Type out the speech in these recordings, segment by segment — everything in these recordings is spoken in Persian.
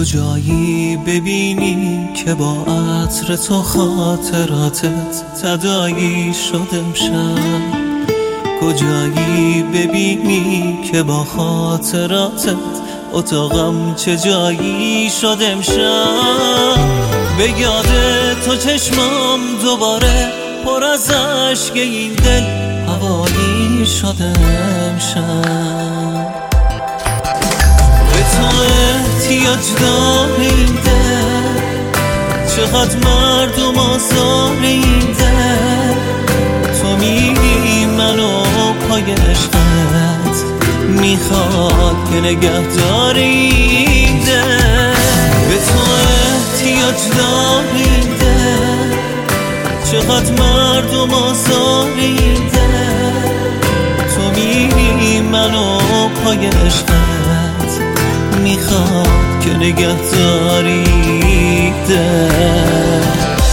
کجایی ببینی که با عطر تو خاطراتت تداعی شد امشب؟ کجایی ببینی که با خاطراتت اتاقم چه جایی شد امشب؟ به یاد تو چشمام دوباره پر از عشق این دل هوایی شد امشب. به تو احتیاج داره این دل، چقدر مردم آزار این دل. تو میگی منو پای عشقت میخواد که نگهداری این دل. به تو احتیاج داره این دل، چقدر مردم آزار این دل. تو میگی منو پای عشقت میخواد که نگهداری دل.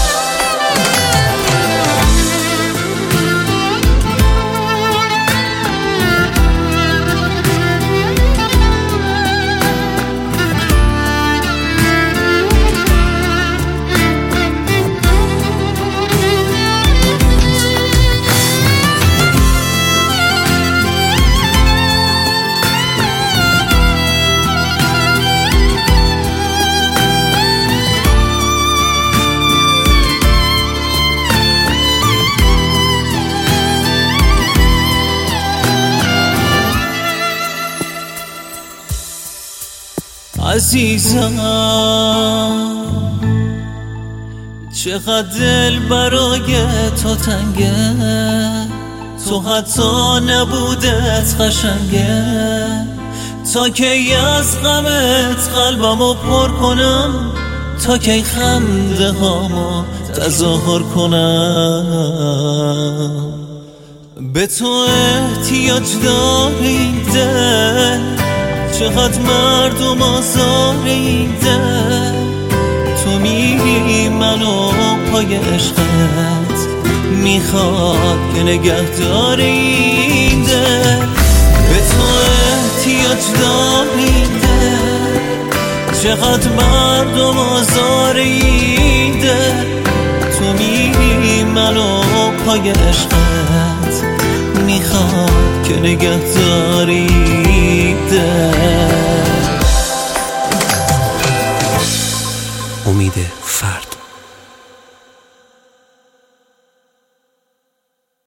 عزیزم چقدر دل برای تو تنگه، تو حتی نبودت قشنگه. تا کی از غمت قلبمو پر کنم، تا کی خنده هامو تظاهر کنم. به تو احتیاج داره این دل، چقدر مردم آزار این دل. تو میگی منو پای عشقت میخواد که نگهداری این دل. به تو احتیاج داره این دل، چقدر مردم آزار این دل. تو میگی منو پای عشقت میخواد که نگهداری دل. امید فرد.